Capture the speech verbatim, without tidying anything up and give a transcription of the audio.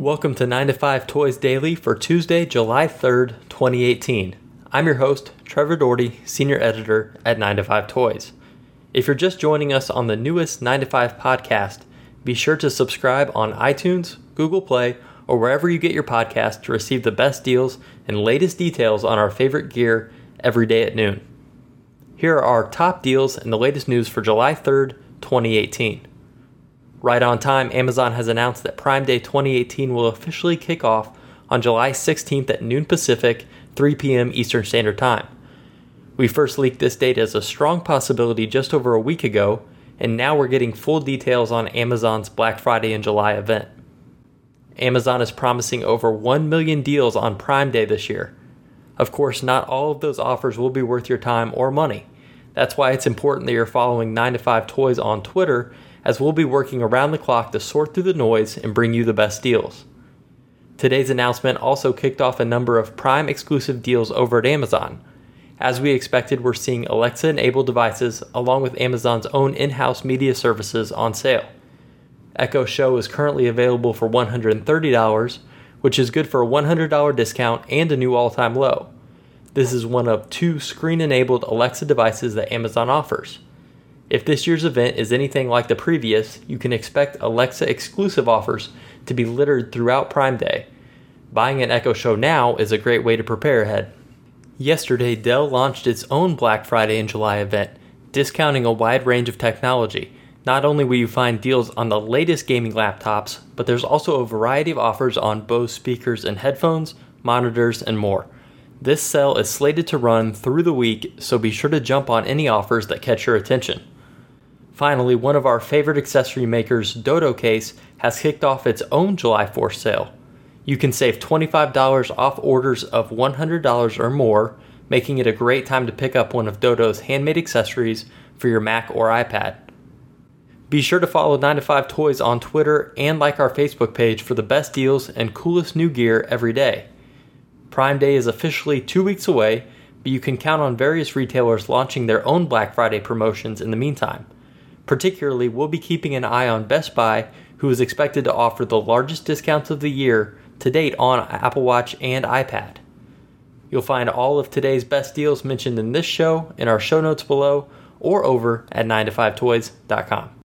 Welcome to nine to five Toys Daily for Tuesday, July third, twenty eighteen. I'm your host, Trevor Doherty, Senior Editor at nine to five Toys. If you're just joining us on the newest nine to five podcast, be sure to subscribe on iTunes, Google Play, or wherever you get your podcast to receive the best deals and latest details on our favorite gear every day at noon. Here are our top deals and the latest news for July third, twenty eighteen. Right on time, Amazon has announced that Prime Day twenty eighteen will officially kick off on July sixteenth at noon Pacific, three p.m. Eastern Standard Time. We first leaked this date as a strong possibility just over a week ago, and now we're getting full details on Amazon's Black Friday in July event. Amazon is promising over one million deals on Prime Day this year. Of course, not all of those offers will be worth your time or money. That's why it's important that you're following nine to five Toys on Twitter, as we'll be working around the clock to sort through the noise and bring you the best deals. Today's announcement also kicked off a number of Prime exclusive deals over at Amazon. As we expected, we're seeing Alexa-enabled devices along with Amazon's own in-house media services on sale. Echo Show is currently available for one hundred thirty dollars, which is good for a one hundred dollars discount and a new all-time low. This is one of two screen-enabled Alexa devices that Amazon offers. If this year's event is anything like the previous, you can expect Alexa exclusive offers to be littered throughout Prime Day. Buying an Echo Show now is a great way to prepare ahead. Yesterday, Dell launched its own Black Friday in July event, discounting a wide range of technology. Not only will you find deals on the latest gaming laptops, but there's also a variety of offers on Bose speakers and headphones, monitors, and more. This sale is slated to run through the week, so be sure to jump on any offers that catch your attention. Finally, one of our favorite accessory makers, Dodo Case, has kicked off its own July fourth sale. You can save twenty-five dollars off orders of one hundred dollars or more, making it a great time to pick up one of Dodo's handmade accessories for your Mac or iPad. Be sure to follow nine to five Toys on Twitter and like our Facebook page for the best deals and coolest new gear every day. Prime Day is officially two weeks away, but you can count on various retailers launching their own Black Friday promotions in the meantime. Particularly, we'll be keeping an eye on Best Buy, who is expected to offer the largest discounts of the year to date on Apple Watch and iPad. You'll find all of today's best deals mentioned in this show in our show notes below or over at nine to five toys dot com.